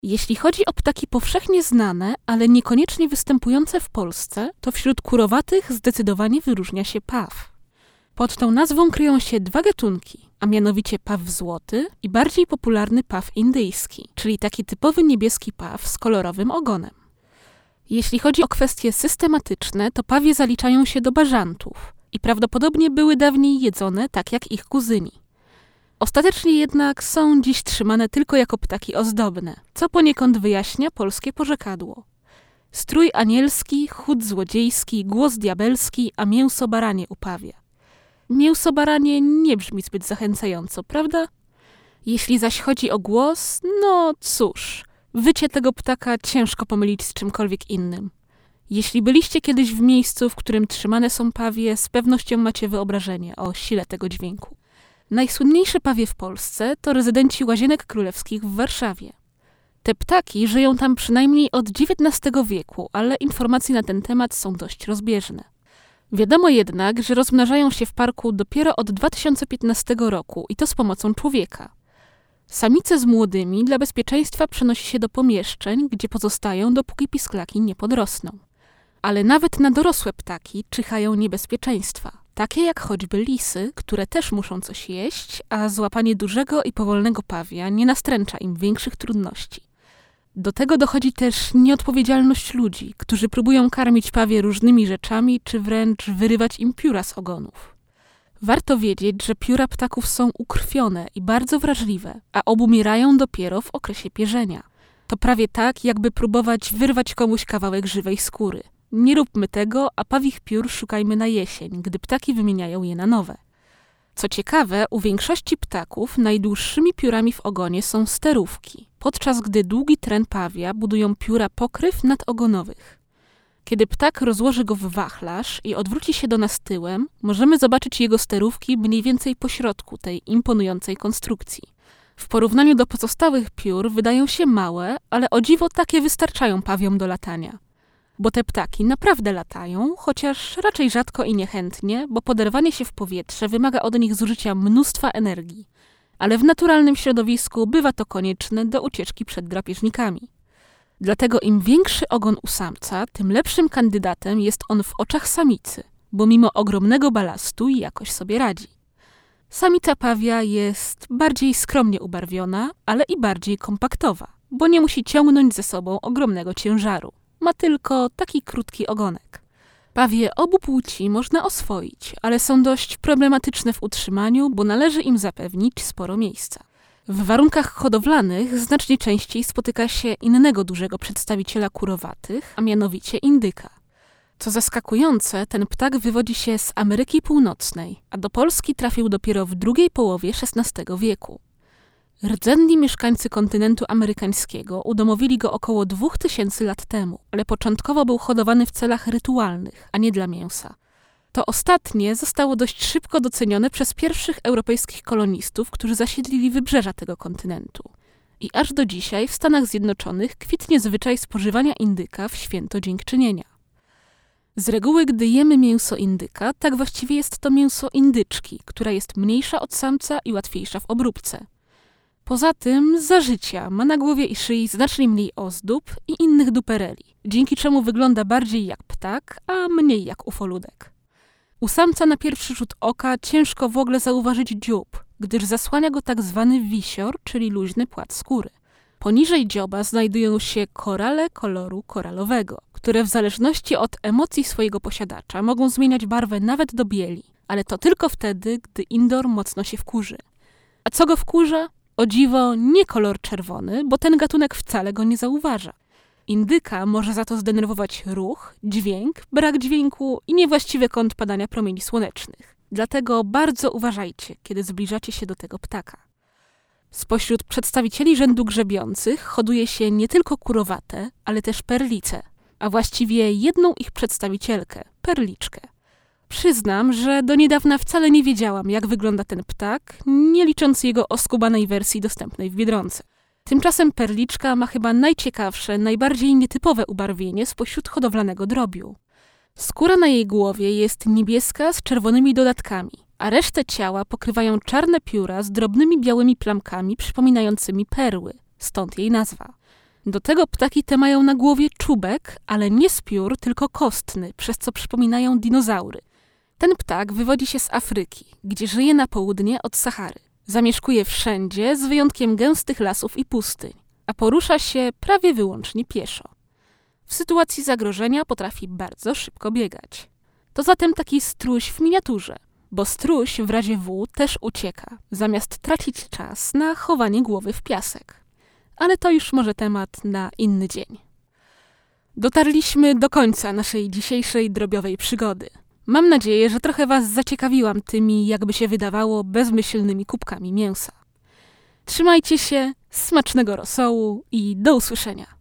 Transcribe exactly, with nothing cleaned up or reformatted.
Jeśli chodzi o ptaki powszechnie znane, ale niekoniecznie występujące w Polsce, to wśród kurowatych zdecydowanie wyróżnia się paw. Pod tą nazwą kryją się dwa gatunki, a mianowicie paw złoty i bardziej popularny paw indyjski, czyli taki typowy niebieski paw z kolorowym ogonem. Jeśli chodzi o kwestie systematyczne, to pawie zaliczają się do bażantów i prawdopodobnie były dawniej jedzone tak jak ich kuzyni. Ostatecznie jednak są dziś trzymane tylko jako ptaki ozdobne, co poniekąd wyjaśnia polskie porzekadło. Strój anielski, chód złodziejski, głos diabelski, a mięso baranie upawia. Mięso baranie nie brzmi zbyt zachęcająco, prawda? Jeśli zaś chodzi o głos, no cóż, wycie tego ptaka ciężko pomylić z czymkolwiek innym. Jeśli byliście kiedyś w miejscu, w którym trzymane są pawie, z pewnością macie wyobrażenie o sile tego dźwięku. Najsłynniejsze pawie w Polsce to rezydenci Łazienek Królewskich w Warszawie. Te ptaki żyją tam przynajmniej od dziewiętnastego wieku, ale informacje na ten temat są dość rozbieżne. Wiadomo jednak, że rozmnażają się w parku dopiero od dwa tysiące piętnastego roku i to z pomocą człowieka. Samice z młodymi dla bezpieczeństwa przenosi się do pomieszczeń, gdzie pozostają, dopóki pisklaki nie podrosną. Ale nawet na dorosłe ptaki czyhają niebezpieczeństwa, takie jak choćby lisy, które też muszą coś jeść, a złapanie dużego i powolnego pawia nie nastręcza im większych trudności. Do tego dochodzi też nieodpowiedzialność ludzi, którzy próbują karmić pawie różnymi rzeczami, czy wręcz wyrywać im pióra z ogonów. Warto wiedzieć, że pióra ptaków są ukrwione i bardzo wrażliwe, a obumierają dopiero w okresie pierzenia. To prawie tak, jakby próbować wyrwać komuś kawałek żywej skóry. Nie róbmy tego, a pawich piór szukajmy na jesień, gdy ptaki wymieniają je na nowe. Co ciekawe, u większości ptaków najdłuższymi piórami w ogonie są sterówki, podczas gdy długi tren pawia budują pióra pokryw nadogonowych. Kiedy ptak rozłoży go w wachlarz i odwróci się do nas tyłem, możemy zobaczyć jego sterówki mniej więcej po środku tej imponującej konstrukcji. W porównaniu do pozostałych piór wydają się małe, ale o dziwo takie wystarczają pawiom do latania. Bo te ptaki naprawdę latają, chociaż raczej rzadko i niechętnie, bo poderwanie się w powietrze wymaga od nich zużycia mnóstwa energii. Ale w naturalnym środowisku bywa to konieczne do ucieczki przed drapieżnikami. Dlatego im większy ogon u samca, tym lepszym kandydatem jest on w oczach samicy, bo mimo ogromnego balastu jakoś sobie radzi. Samica pawia jest bardziej skromnie ubarwiona, ale i bardziej kompaktowa, bo nie musi ciągnąć ze sobą ogromnego ciężaru. Ma tylko taki krótki ogonek. Pawie obu płci można oswoić, ale są dość problematyczne w utrzymaniu, bo należy im zapewnić sporo miejsca. W warunkach hodowlanych znacznie częściej spotyka się innego dużego przedstawiciela kurowatych, a mianowicie indyka. Co zaskakujące, ten ptak wywodzi się z Ameryki Północnej, a do Polski trafił dopiero w drugiej połowie szesnastego wieku. Rdzenni mieszkańcy kontynentu amerykańskiego udomowili go około dwóch tysięcy lat temu, ale początkowo był hodowany w celach rytualnych, a nie dla mięsa. To ostatnie zostało dość szybko docenione przez pierwszych europejskich kolonistów, którzy zasiedlili wybrzeża tego kontynentu. I aż do dzisiaj w Stanach Zjednoczonych kwitnie zwyczaj spożywania indyka w święto dziękczynienia. Z reguły, gdy jemy mięso indyka, tak właściwie jest to mięso indyczki, która jest mniejsza od samca i łatwiejsza w obróbce. Poza tym za życia ma na głowie i szyi znacznie mniej ozdób i innych dupereli, dzięki czemu wygląda bardziej jak ptak, a mniej jak ufoludek. U samca na pierwszy rzut oka ciężko w ogóle zauważyć dziób, gdyż zasłania go tak zwany wisior, czyli luźny płat skóry. Poniżej dzioba znajdują się korale koloru koralowego, które w zależności od emocji swojego posiadacza mogą zmieniać barwę nawet do bieli, ale to tylko wtedy, gdy indor mocno się wkurzy. A co go wkurza? O dziwo nie kolor czerwony, bo ten gatunek wcale go nie zauważa. Indyka może za to zdenerwować ruch, dźwięk, brak dźwięku i niewłaściwy kąt padania promieni słonecznych. Dlatego bardzo uważajcie, kiedy zbliżacie się do tego ptaka. Spośród przedstawicieli rzędu grzebiących hoduje się nie tylko kurowate, ale też perlice, a właściwie jedną ich przedstawicielkę, perliczkę. Przyznam, że do niedawna wcale nie wiedziałam, jak wygląda ten ptak, nie licząc jego oskubanej wersji dostępnej w Biedronce. Tymczasem perliczka ma chyba najciekawsze, najbardziej nietypowe ubarwienie spośród hodowlanego drobiu. Skóra na jej głowie jest niebieska z czerwonymi dodatkami, a resztę ciała pokrywają czarne pióra z drobnymi białymi plamkami przypominającymi perły, stąd jej nazwa. Do tego ptaki te mają na głowie czubek, ale nie z piór, tylko kostny, przez co przypominają dinozaury. Ten ptak wywodzi się z Afryki, gdzie żyje na południe od Sahary. Zamieszkuje wszędzie, z wyjątkiem gęstych lasów i pustyń, a porusza się prawie wyłącznie pieszo. W sytuacji zagrożenia potrafi bardzo szybko biegać. To zatem taki struś w miniaturze, bo struś w razie W też ucieka, zamiast tracić czas na chowanie głowy w piasek. Ale to już może temat na inny dzień. Dotarliśmy do końca naszej dzisiejszej drobiowej przygody. Mam nadzieję, że trochę was zaciekawiłam tymi, jakby się wydawało, bezmyślnymi kubkami mięsa. Trzymajcie się, smacznego rosołu i do usłyszenia.